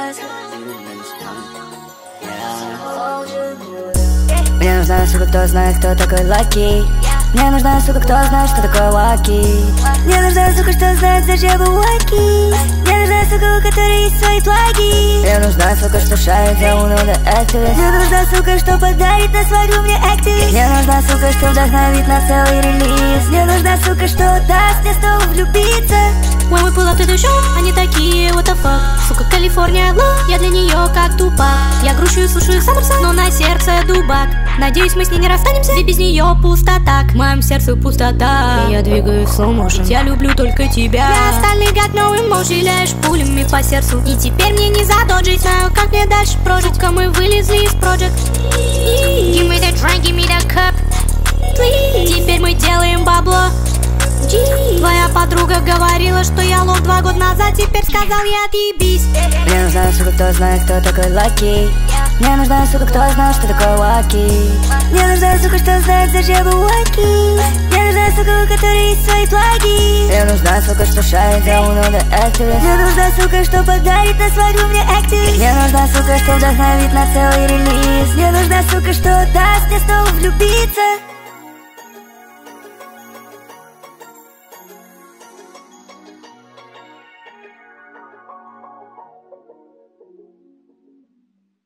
Мне нужна сука, кто знает, кто такой лаки. Мне нужна сука, кто знает, что такое лаки. Мне нужна сука, что знает, зачем лаки. Мне нужна сука, у которой есть свои флаги. Мне нужна сука, что шарит за уну до активист. Мне нужна сука, что подарит на свадьбу мне активист. Мне нужна сука, что вдохновит на целый релиз. Мне нужна сука, что даст мне снова влюбиться. When we pull up to the show, они такие, what the fuck. Сука, Калифорния, love, я для нее как тупак. Я грущу и слушаю Summer, но на сердце дубак. Надеюсь, мы с ней не расстанемся, ведь без нее пустота. В моем сердце пустота, и я двигаю в slow motion. Я люблю только тебя. Я остальных got no emotion, ляешь пулями по сердцу. И теперь мне не задоджить, знаю, как мне дальше прожить. Сука, мы вылезли из project. Give me that drink, give me that cup, please. Теперь мы делаем бабло. Твоя подруга говорила, что я лох 2 года назад, теперь сказал я отъебись. Мне нужна сука, кто знает, кто такой лаки. Мне нужна сука, кто знает, что такое лаки. Мне нужна сука, что знает, зачем лаки. Мне нужна сука, у которой есть свои флаги. Мне нужна сука, что шарит за уну до активист. Мне нужна сука, что подарит на свадьбу мне активист. Мне нужна сука, что вдохновит на целый релиз. Мне нужна сука, что даст мне снова влюбиться.